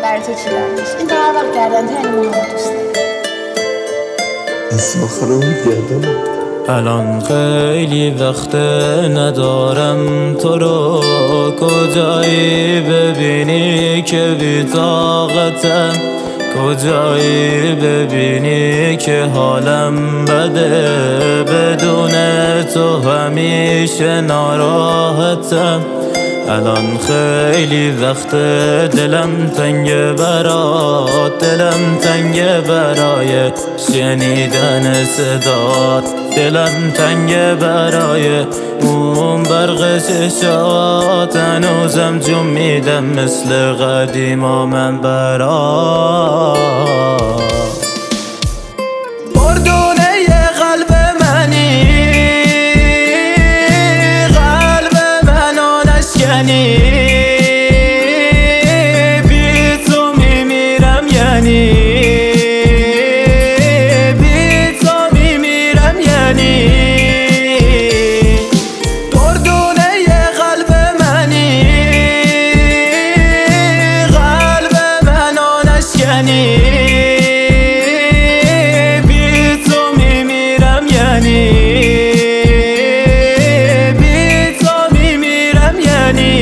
برای تو چیدمش. این تا هر وقت گردن تو یعنی ماهو دوست دارم. از آخرم گردم. الان خیلی وقت ندارم تو رو کجایی ببینی که بی طاقتم، کجایی ببینی که حالم بده، بدون تو همیشه ناراحتم. الان خیلی وقت دلم تنگه برات، دلم تنگه برای شنیدن صدات، دلم تنگه برای اون برق چشات. هنوزم جون میدم مثل قدیما من برات. مردونه قلب منی، قلب منو نشکنی، بی تو میمیرم یعنی، بی تو میمیرم یعنی. مردونه قلب منی، قلب منو نشکنی، بی تو میمیرم یعنی.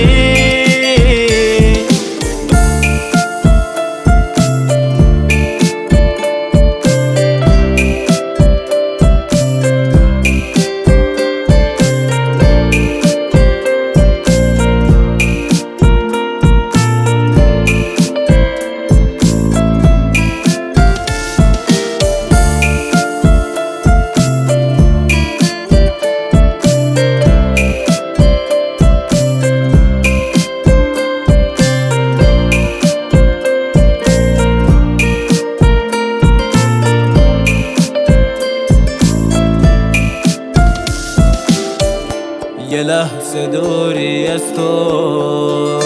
یه لحظه دوری از تو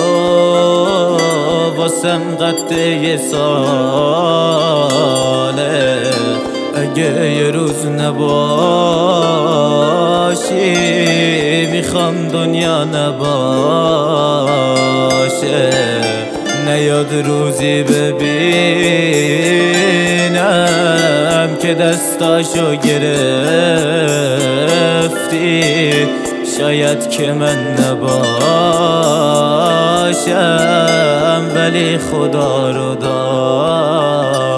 واسم قد یه ساله، اگه یه روز نباشی میخوام دنیا نباشه. نیاد روزی ببینم که دستاشو گرفتی، شاید که من نباشم ولی خدا رو داشتی.